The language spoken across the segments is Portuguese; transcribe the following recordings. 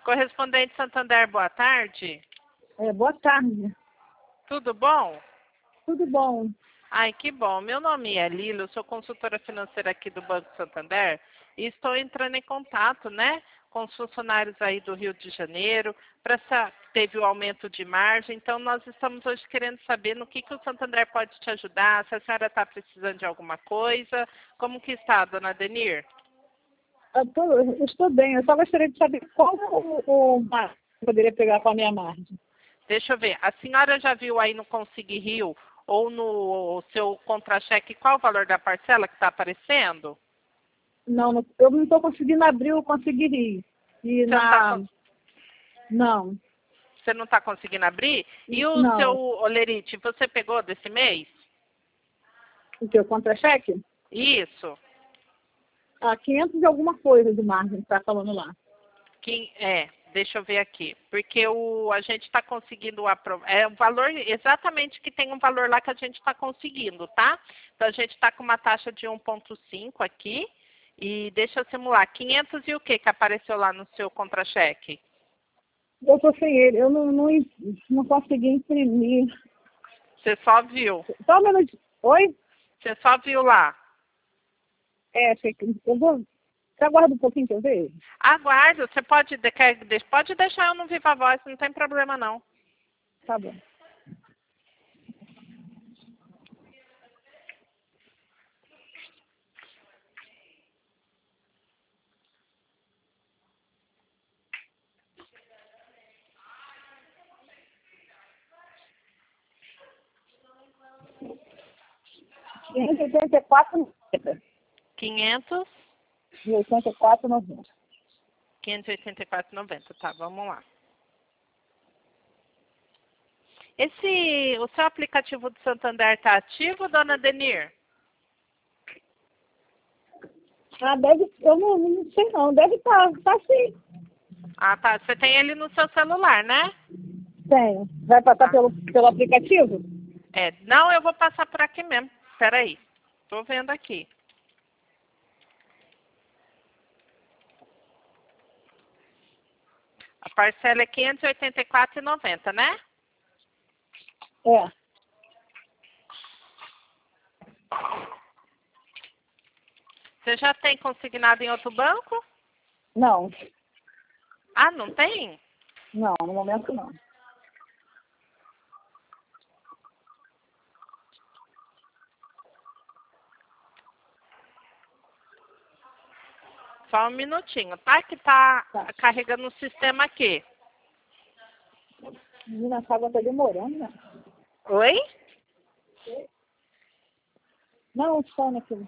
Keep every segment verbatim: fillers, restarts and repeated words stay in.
Correspondente Santander, boa tarde. É, boa tarde. Tudo bom? Tudo bom. Ai, que bom. Meu nome é Lila, eu sou consultora financeira aqui do Banco Santander e estou entrando em contato, né, com os funcionários aí do Rio de Janeiro, para saber teve o aumento de margem, então nós estamos hoje querendo saber no que, que o Santander pode te ajudar, se a senhora está precisando de alguma coisa, como que está, dona Denir? Eu, tô, eu estou bem, eu só gostaria de saber qual o, o margem que eu poderia pegar com a minha margem. Deixa eu ver, a senhora já viu aí no Consegui Rio ou no seu contra-cheque qual o valor da parcela que está aparecendo? Não, não, eu não estou conseguindo abrir o Consegui Rio. E Você na... não tá, Não. Você não está conseguindo abrir? E o Não. seu Olerite, você pegou desse mês? O que? O contra-cheque? Isso. Ah, quinhentos e alguma coisa de margem que está falando lá. Que, é, deixa eu ver aqui. Porque o, a gente está conseguindo aprovar. É o valor exatamente que tem um valor lá que a gente está conseguindo, tá? Então a gente está com uma taxa de um vírgula cinco aqui. E deixa eu simular. quinhentos e o que que apareceu lá no seu contra-cheque? Eu estou sem ele, eu não, não, não consegui imprimir. Você só viu. Só um minuto. Oi? Você só viu lá. É, eu vou... Você aguarda um pouquinho que eu vejo? Aguardo. Você pode, quer, pode deixar eu no Viva Voz, não tem problema não. Tá bom. quinhentos e oitenta e quatro reais e noventa centavos. quinhentos E oitenta e quatro reais e noventa centavos. quinhentos e oitenta e quatro reais e noventa centavos. Tá, vamos lá. Esse, o seu aplicativo do Santander está ativo, dona Denir? Ah, deve, eu não, não sei não, deve estar, tá, tá sim. Ah, tá. Você tem ele no seu celular, né? Tenho. Vai passar Ah. pelo, pelo aplicativo? É, não, eu vou passar por aqui mesmo. Espera aí. Tô vendo aqui. A parcela é quinhentos e oitenta e quatro reais e noventa centavos, né? É. Você já tem consignado em outro banco? Não, Ah, não tem? não, no momento não. Só um minutinho, tá? Que tá, Tá. carregando o sistema aqui. Menina, essa água tá demorando, né? Oi? Não, só naquilo.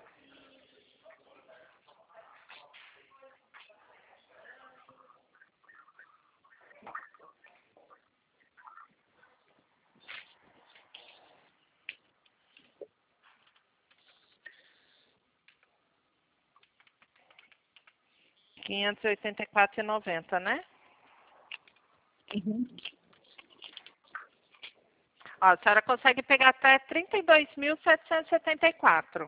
quinhentos e oitenta e quatro reais e noventa centavos, né? Uhum. Ó, a senhora consegue pegar até trinta e dois mil setecentos e setenta e quatro.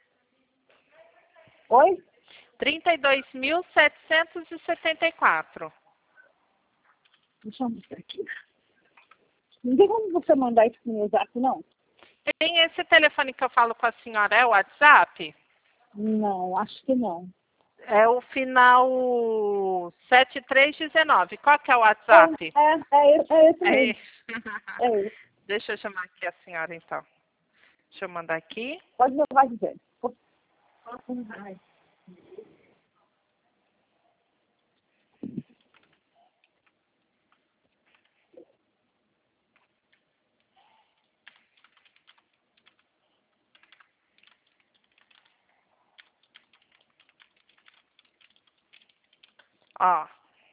Oi? trinta e dois mil setecentos e setenta e quatro. Deixa eu mostrar aqui. Não tem como você mandar isso no meu zap, não? Tem esse telefone que eu falo com a senhora, é o WhatsApp? Não, acho que não. É o final sete três um nove. Qual que é o WhatsApp? É, é, é, esse- é esse É mesmo. esse. É esse. Deixa eu chamar aqui a senhora, então. Deixa eu mandar aqui. Pode levar de velho. Ó.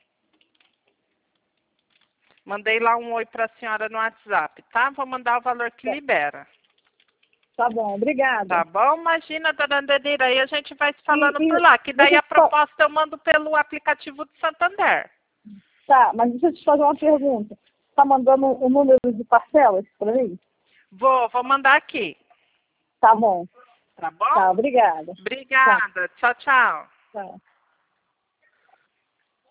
Mandei lá um oi para a senhora no WhatsApp, tá? Vou mandar o valor que libera. Tá bom, obrigada. Tá bom? Imagina, dona Denira, aí a gente vai se falando E- e por lá, que daí deixa a eu só- proposta eu mando pelo aplicativo do Santander. Tá, mas deixa eu te fazer uma pergunta. Tá mandando o número de parcelas para mim? Vou, vou mandar aqui. Tá bom. Tá bom? Tá, obrigada. Obrigada. Tchau, tchau. Tá.